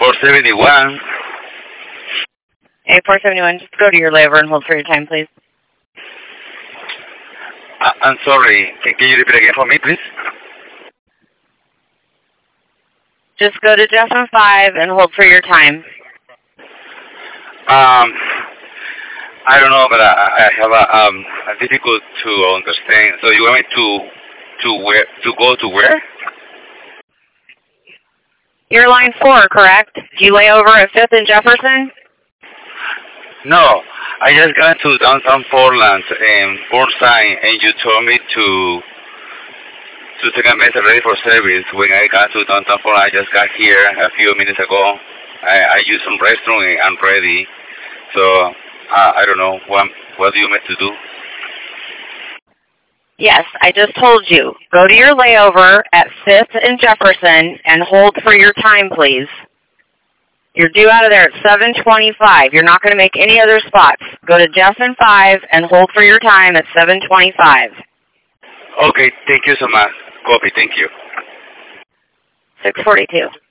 471. Hey, 471, just go to your layover and hold for your time, please. I'm sorry. Can you repeat again for me, please? Just go to Justin 5 and hold for your time. I don't know, but I have a difficult to understand. So you want me to go to where? You're line 4, correct? Do you lay over at 5th and Jefferson? No, I just got to downtown Portland and Portside, and you told me to take a message ready for service. When I got to downtown Portland, I just got here a few minutes ago. I used some restroom and I'm ready. So I don't know what do you meant to do? Yes, I just told you. Go to your layover at 5th and Jefferson and hold for your time, please. You're due out of there at 7:25. You're not going to make any other spots. Go to Justin 5 and hold for your time at 7:25. Okay, thank you so much. Copy, thank you. 6:42.